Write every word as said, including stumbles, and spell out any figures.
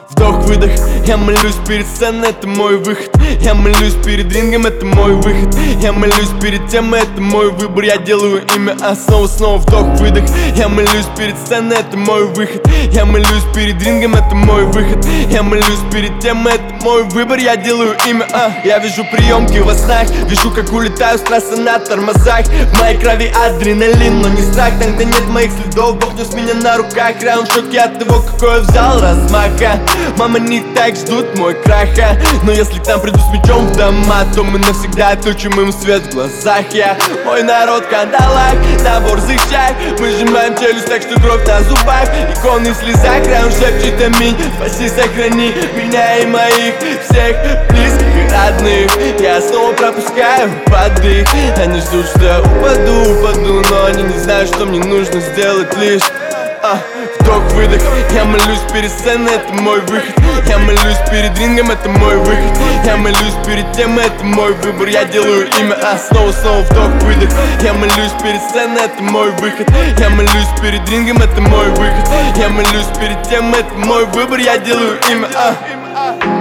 вдох-выдох. Я молюсь перед сценой, это мой выход. Я молюсь перед рингом, это мой выход. Я молюсь перед темой, это мой выбор. Я делаю имя, а снова-снова вдох-выдох. Я молюсь перед сценой, это мой выход. Я молюсь перед рингом, это мой выход. Я молюсь перед темой, это мой выбор. Я делаю имя, а я вижу приемки во снах. Вижу, как улетаю с трассы на тормозах. В моей крови адреналин, но не страх. Там, где нет моих следов, Бог нес меня на руках. Раунд в шоке от того, какой я взял размаха. Мама, не так ждут мой краха. Но если к нам придут с мечом в дома, то мы навсегда отключим им свет в глазах. Я, мой народ в кандалах, на борзых шаг. Мы сжимаем челюсть так, что кровь на зубах. Иконы в слезах, раунд шепчет аминь. Спаси, сохрани меня и моих всех близких и родных. Я снова пропускаю подых. Они ждут, что я упаду, упаду, но они не знают, что мне нужно сделать лишь а, вдох-выдох. Я молюсь перед сценой, это мой выход. Я молюсь перед рингом, это мой выход. Я молюсь перед темой, это мой выбор. Я делаю имя, а снова-снова вдох-выдох. Я молюсь перед сценой, это мой выход. Я молюсь перед рингом, это мой выход. Я молюсь перед темой, это мой выбор. Я делаю имя, а